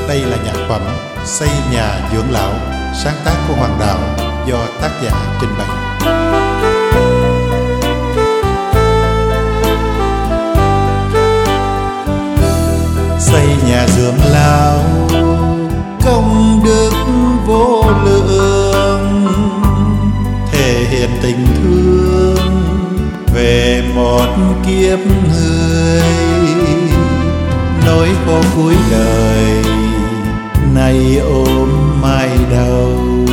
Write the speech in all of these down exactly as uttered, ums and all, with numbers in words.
Đây là nhạc phẩm Xây nhà dưỡng lão, sáng tác của Hoàng Đạo, do tác giả trình bày. Xây nhà dưỡng lão, công đức vô lượng, thể hiện tình thương về một kiếp người. Nỗi khổ cuối đời nay ôm mai đầu,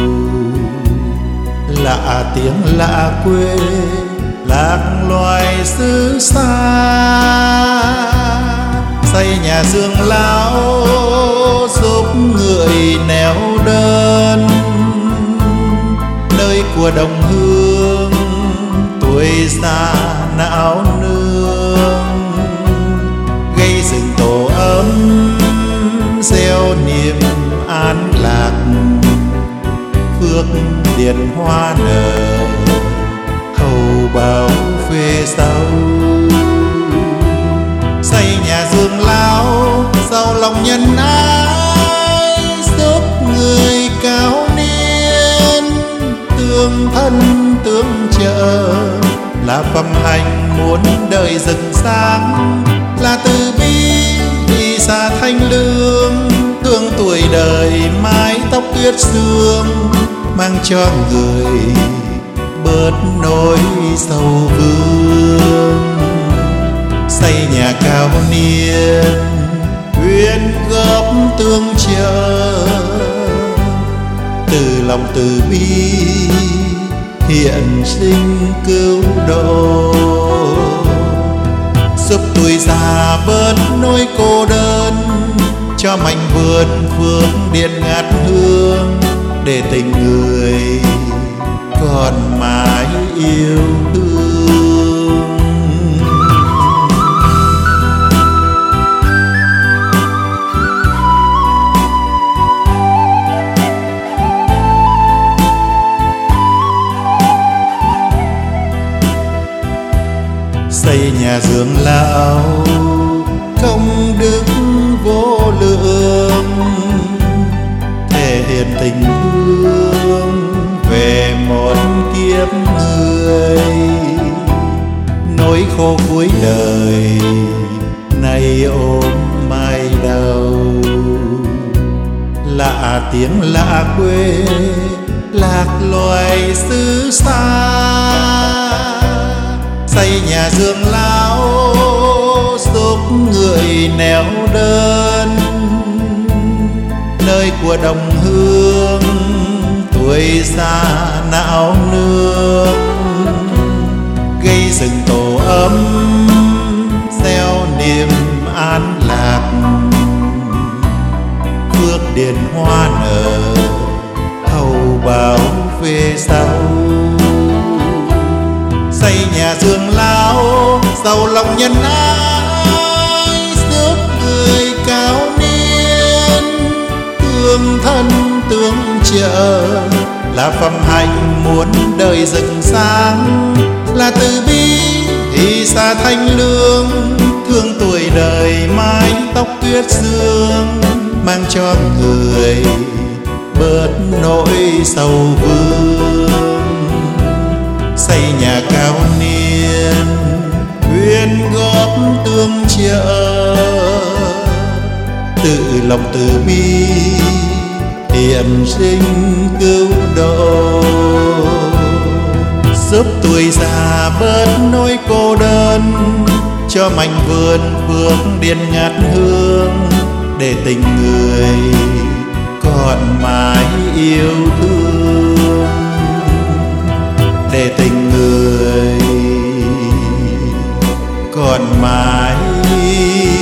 lạ tiếng lạ quê lạc loài xứ xa. Xây nhà dưỡng lão giúp người neo đơn, nơi của đồng hương tuổi già não nương. Gây dựng tổ ấm gieo niềm an lạc, phước điền hoa nở hầu bao phê sau. Xây nhà dưỡng lão giàu lòng nhân ái, giúp người cao niên tương thân tương trợ. Là phẩm hành muốn đời rực sáng, là từ bi đi xa thanh lương. Thương tuổi đời mái tóc tuyết sương, mang cho người bớt nỗi sầu vương. Xây nhà cao niên quyên góp tương trợ, từ lòng từ bi hiện sinh cứu độ. Giúp tuổi già bớt nỗi cô đơn, cho mảnh vườn phước điện ngát hương. Để tình người còn mãi yêu thương. Xây nhà dưỡng lão, công đức vô lượng, thể hiện tình thương về một kiếp người. Nỗi khổ cuối đời nay ôm mai đầu, lạ tiếng lạ quê lạc loài xứ xa. Xây nhà dưỡng lão giúp người neo đơn, nơi của đồng hương tuổi già não nương. Gây dựng tổ ấm gieo niềm an lạc, phước điền hoa nở hầu bao về sau. Xây nhà dưỡng lão giàu lòng nhân ái, giúp người cao niên tương thân tương trợ. Là phẩm hành muốn đời rực sáng, là từ bi thì xa thanh lương. Thương tuổi đời mái tóc tuyết sương, mang cho người bớt nỗi sầu vương. Xây nhà cao niên quyên góp tương trợ, tự lòng từ bi hiện sinh cứu độ. Giúp tuổi già bớt nỗi cô đơn, cho mảnh vườn phước điền ngát hương. Để tình người còn mãi yêu thương, để tình người còn mãi